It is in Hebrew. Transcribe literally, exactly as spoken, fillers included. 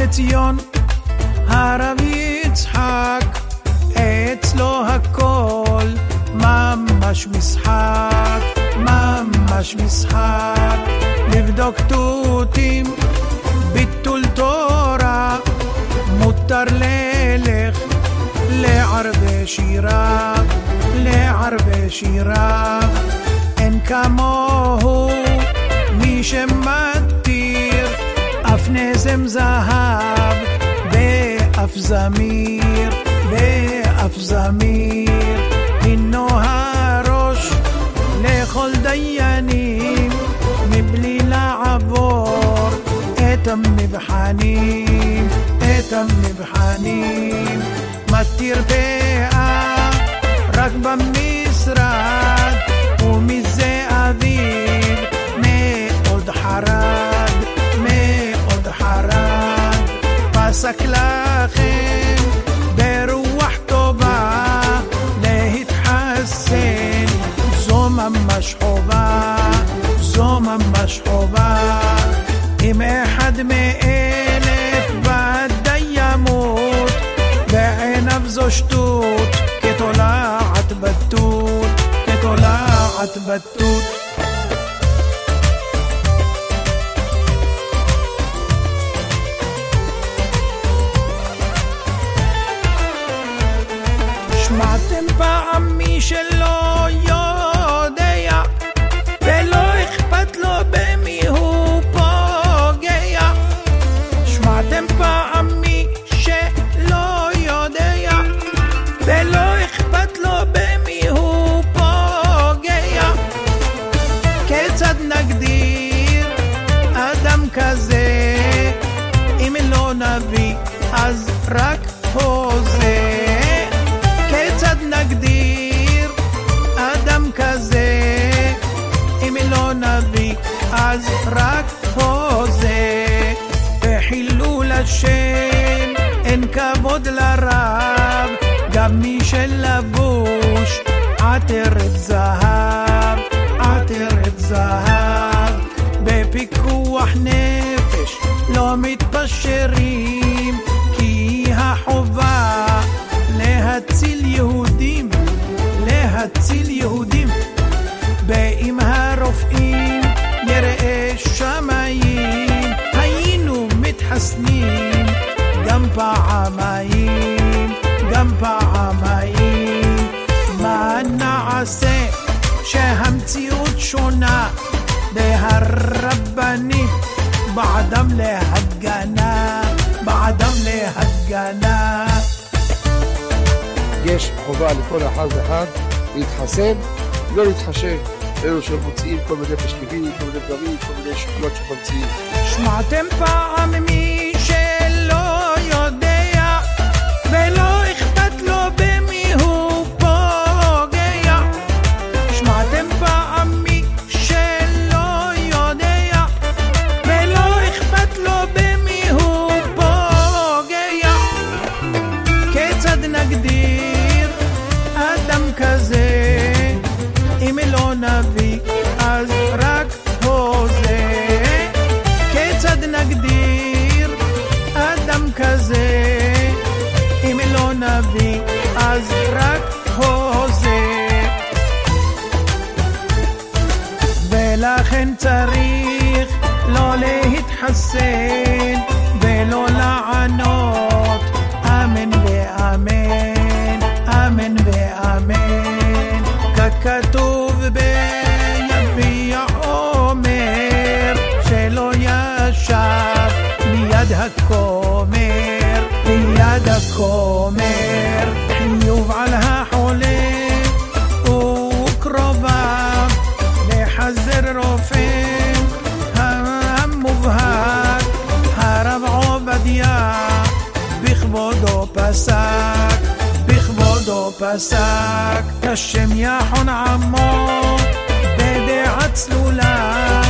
לציון, הרב יצחק, אצלו הכל ממש משחק, ממש משחק. לבדוק תותים, ביטול תורה, מותר ללך לערבי שירה, לערבי שירה. אין כמוהו מי שמתיר, אף נזם זהב באף זמיר, באף זמיר. הינו הראש לכל דיינים, מבלי לעבור את המבחנים, את המבחנים. מתיר פאה רק במשרד, ומזה אביב מאוד חרד, מאוד חרד. פסק לכם ברוח טובה להתחסן, זו ממש חובה, זו ממש חובה. אם אחד מאלף ודאי ימות, בעיניו זו שטות, כתולעת בתות, כתולעת בתות. שמעתם פעם מי שלא יודע ולא אכפת לו במי הוא פוגע? שמעתם פעם מי שלא יודע ולא אכפת לו במי הוא פוגע? כיצד נגדיר אדם כזה? אם לא נביא אז רק הוזה. כיצד נגדיר אדם כזה? אם לא נביא אז רק הוזה. בחילול השם אין כבוד לרב, גם מי שלבוש עטרת זהב, עטרת זהב. בפיקוח נפש לא מתפשרים, כי החובה להציל יהודים, להציל יהודים. באם הרופאים יראה שמיים, היינו מתחסנים גם פעמיים, גם פעמיים. מה נעשה שהמציאות שונה, והרבנים בעדם להגנה, בעדם להגנה. יש חובה לכל אחד ואחד להתחסן, לא להתחשב אלו שמוציאים כל מיני פשטיבים, כל מיני דברים, כל מיני שטויות שממציאים. שמעתם פעם מי שלא יודע ולא אכפת לו במי הוא פוגע? שמעתם פעם מי שלא יודע ולא אכפת לו במי הוא פוגע? כיצד נגדיר אדם כזה? אם לא נביא אז רק הוזה. כיצד נגדיר אדם כזה? אם לא נביא אז רק הוזה. ולכן צריך לא להתחסן ולא לענות, אמן ואמן, אמן ואמן. ככתוב ביביע אומר, שלא ישב ליד הכומר, ליד הכומר. חיוב על החולה וקרוביו, לחזר רופא המובהק. הרב עובדיה בכבודו פסק, בכבודו פסק. השם יחון עמו בדעה צלולה,